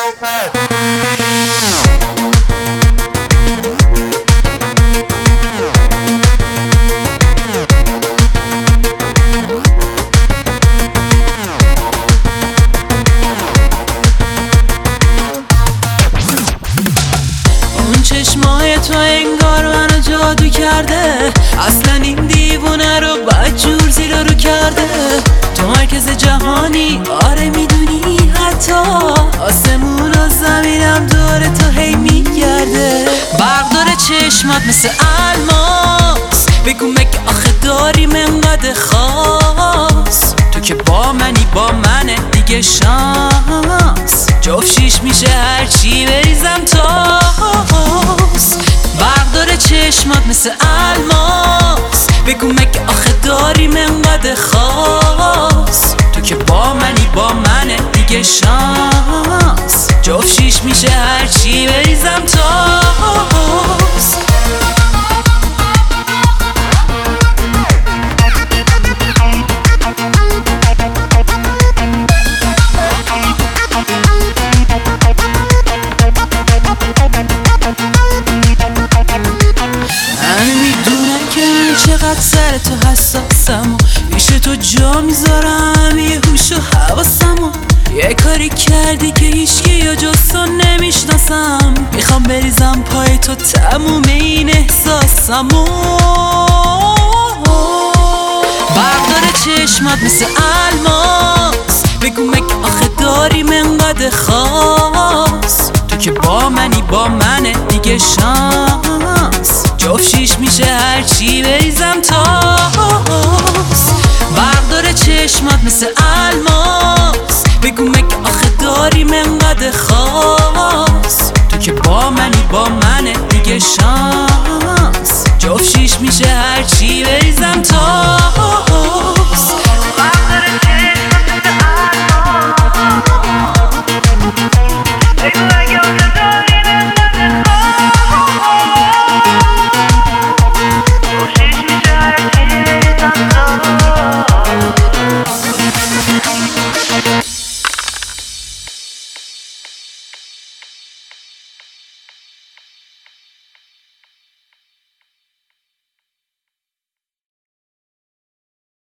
چشمای تو انگار منو جادو کرده، اصلا این دیوونه رو بدجور زیر رو کرده. تو مرکز جهانی، آره میدونی حتی آسمون و زمینم دور تو هی میگرده. برق داره چشمات مثل الماس، بگو مگه آخه داریم انقدر خاص؟ تو که با منی با منه دیگه شانس، جفت شیش میشه هرچی بریزم تاس. برق داره چشمات مثل الماس، بگو مگه آخه داریم انقدر خاص؟ تو که با منی با منه دیگه شانس، جفت شیش میشه هرچی بریزم تاس. چقدر سر تو حساسم و پیش تو جا میذارم یه هوش و حواسم. یه کاری کردی که هیچکی یا جز تو نمیشناسم، میخوام بریزم پای تو تموم این احساسم. برق داره چشمات مثل الماس، بگو مگه آخه داریم انقدر خاص؟ تو که با منی با منه دیگه شانس، جفت شیش میشه هرچی بریزم تاس. برق داره چشمات مثل الماس، بگو مگه آخه داریم انقدر خاص؟ تو که با منی با منه دیگه شانس، جفت شیش میشه هرچی بریزم تاس.